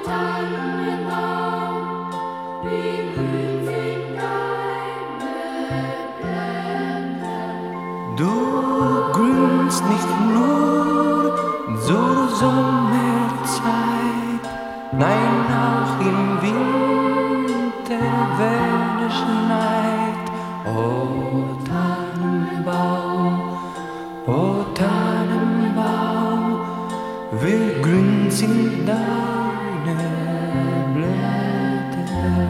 Tannenbaum, wie grün sind deine Blätter. Du grünst nicht nur zur Sommerzeit, nein, auch im Winter, wenn es schneit. Oh Tannenbaum, wie grün sind deine Blätter.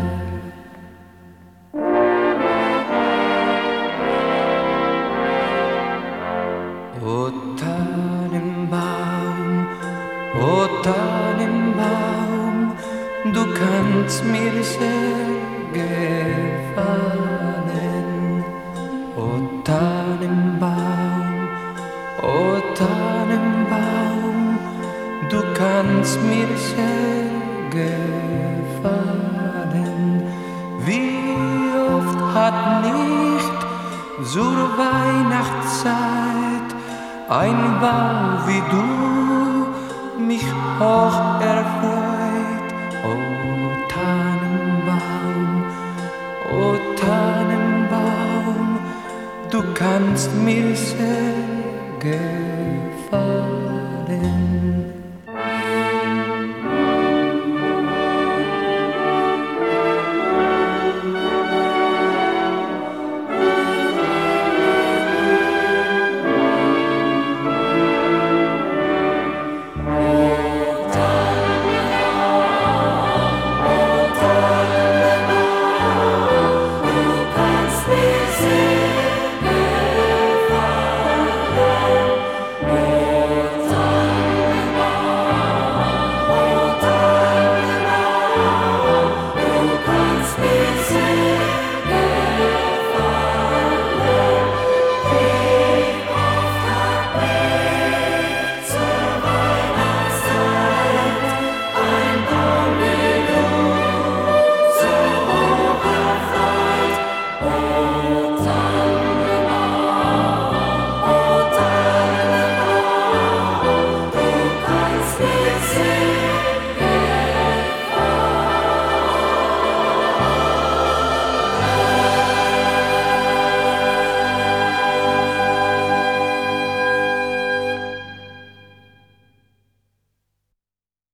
O Tannenbaum, du kannst mir sehr gefallen. O Tannenbaum, du kannst mir sehr gefallen. Wie oft hat nicht zur Weihnachtszeit ein Baum wie du mich hoch erfreut. O Tannenbaum, du kannst mir sehr gefallen.